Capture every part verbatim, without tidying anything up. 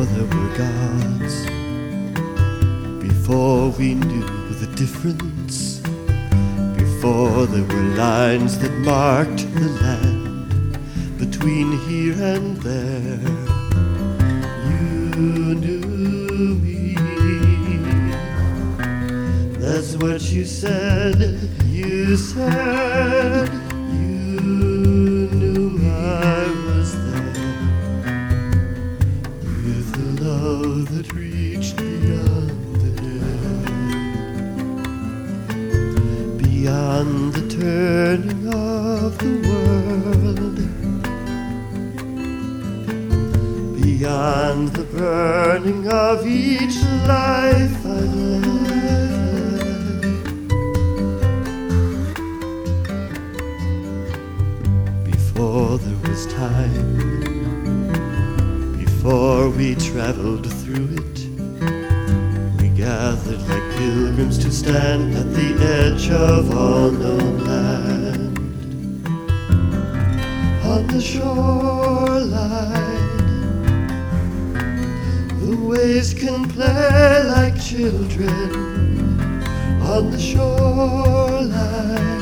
there were gods, before we knew the difference, before there were lines that marked the land between here and there, you knew me. That's what you said. You said you knew I was there, with a love that reached beyond the dead, beyond the turning of the world, beyond the burning of each life I led. Before there was time, before we traveled through it, we gathered like pilgrims to stand at the edge of all known land. On the shoreline, the waves can play like children. On the shoreline,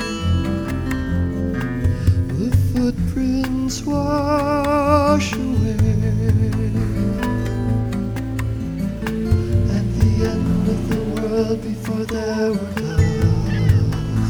the footprints wash away. At the end of the world, before there were gods,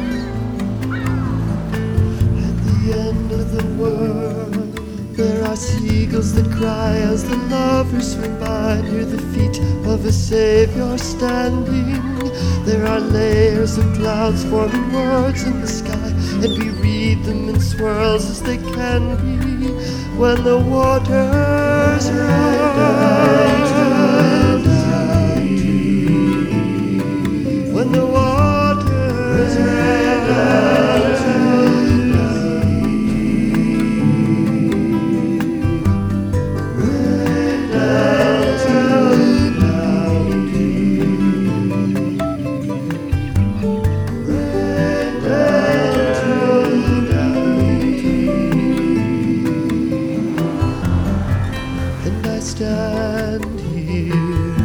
at the end of the world, there are seagulls that cry as the lovers swim by near the feet of a Savior standing. There are layers of clouds forming words in the sky, and we read them in swirls as they can be when the waters run deep. When the waters run stand here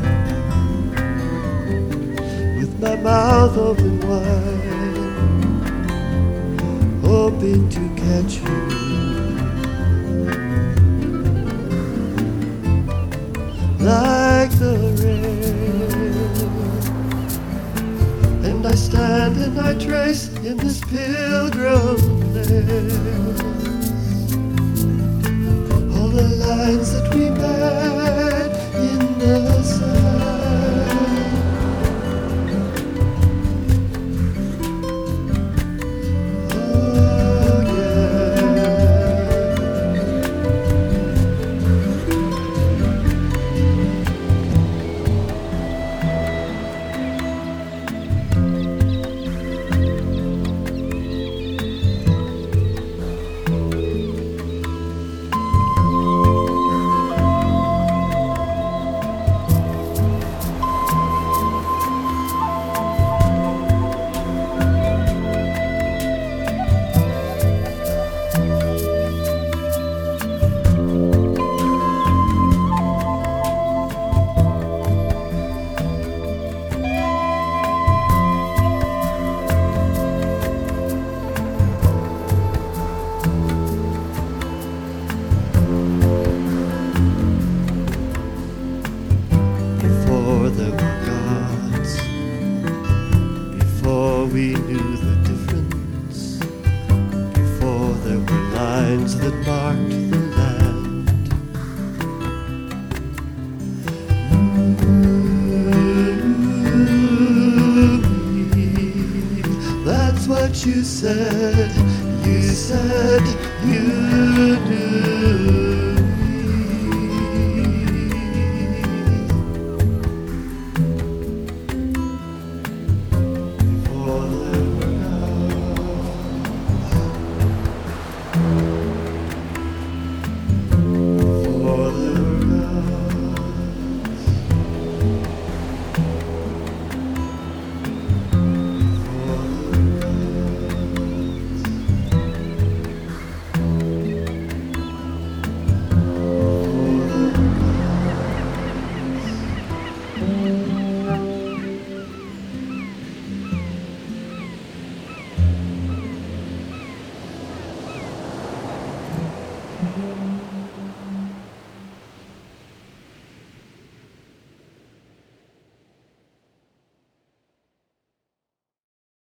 with my mouth open wide, hoping to catch you. Like the rain, and I stand and I trace in this pilgrim place all the lines that we met in the sand. Oh yeah. We knew the difference, before there were lines that marked the land. That's what you said. You said